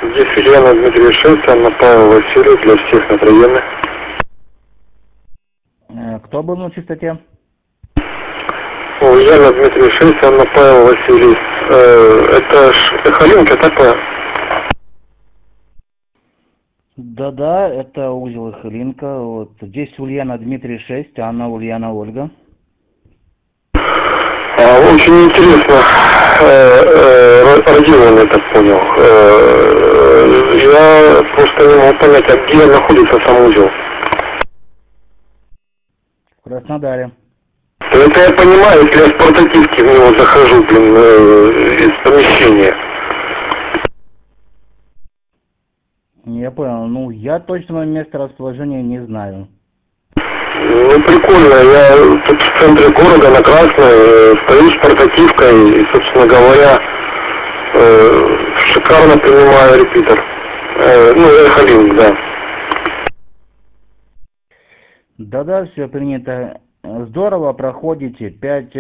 Здесь Ульяна Дмитрий 6, Анна Павел Василий, для всех на приеме. Кто был на частоте? Ульяна Дмитрий 6, Анна Павел Василий. Это Халинка такое? Да-да, это узел Халинка. Вот здесь Ульяна Дмитрий 6, Анна Ульяна Ольга. Очень интересно. Родион, я так понял. Я просто не могу понять, а где находится сам узел? В Краснодаре. Это я понимаю, если я с портативки в него захожу, из помещения. Я понял. Ну, я точного места расположения не знаю. Ну, прикольно. Я тут в центре города на Красной стою с портативкой и, собственно говоря, шикарно принимаю репитер. Эхолинк, да. Да-да, все принято. Здорово проходите.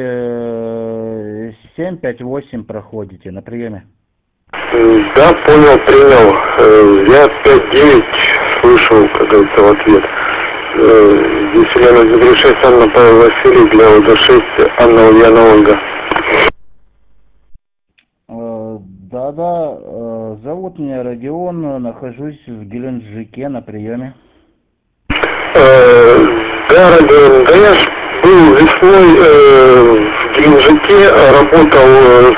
5-7, 5-8 проходите на приеме. Да, понял, принял. Я 5-9 слышал, как говорится, в ответ. Здесь Ульяна Дмитрий 6, Анна Павел Василий, для УД-6, Анна Ульяна Ольга. Да-да, зовут меня Родион, нахожусь в Геленджике на приеме. Да, Родион, да я ж был весной в Геленджике, работал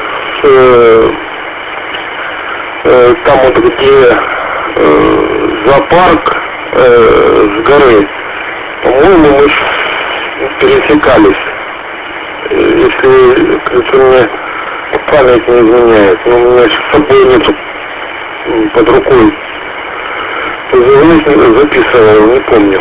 там вот где зоопарк с горы. По-моему, мы пересекались. Если как мне память не изменяет. Но у меня сейчас с собой нету под рукой. Записывал, не помню.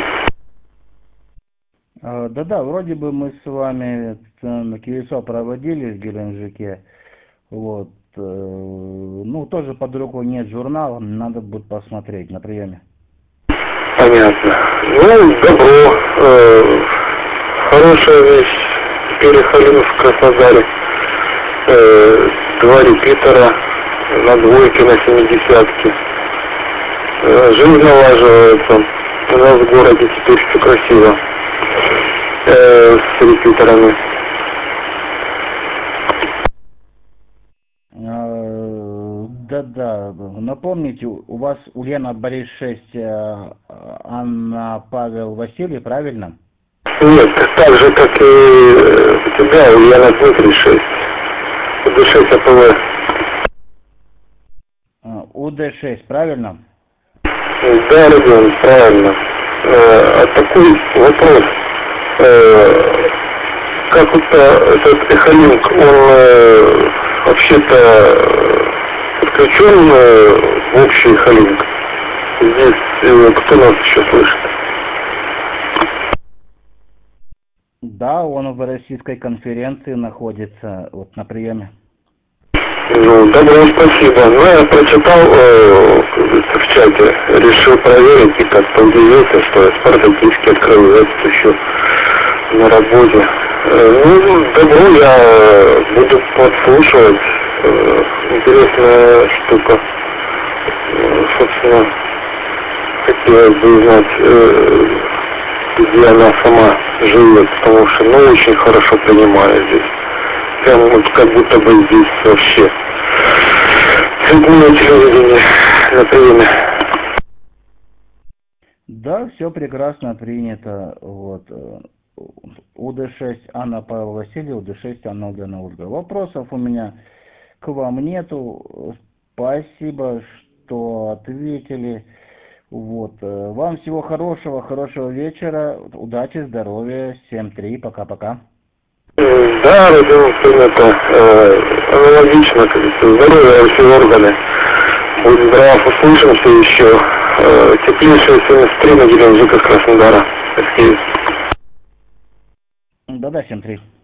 Да-да, вроде бы мы с вами на колесо проводили в Геленджике. Вот. Ну, тоже под рукой нет журнала, надо будет посмотреть на приеме. Понятно. Ну, добро. Хорошая вещь. Перехалин в Краснодаре. 2 репитера на двойке, на 70-ке. Жизнь налаживается. У нас в городе теперь все красиво. С репитерами. Да-да, напомните, у вас Ульяна Борис 6, Анна Павел Василий, правильно? Нет, так же, как и у тебя, Ульяна Дмитрий 6. УД-6 АПВ. УД-6, правильно? Да, Родион, правильно. Такой вопрос. Как вот этот Эхолинк, он вообще-то подключен в общий Эхолинк? Здесь кто нас еще слышит? Да, он в Российской конференции находится, вот на приеме. Ну, добро, спасибо. Ну, я прочитал в чате, решил проверить и как-то удивился, что я портативки открыл, я тут еще на работе. Ну, добро, я буду подслушивать. Интересная штука. Собственно, хотелось бы узнать, где она сама живет, потому что, ну, очень хорошо понимаю здесь. Прям вот как будто бы здесь вообще цветное телевидение на приеме. Да, все прекрасно принято. Вот. УД-6 Анна Павел Василий, УД-6 Анна Ульяна Ольга. Вопросов у меня к вам нету. Спасибо, что ответили. Вот. Вам всего хорошего, хорошего вечера. Удачи, здоровья. 7-3. Пока-пока. Да, Родион, принято. Аналогично, как говорится, здоровья во все органы. Будь здрав, услышимся еще. Теплейшая 73 на Геленджика с Краснодара. Да-да, 7-3.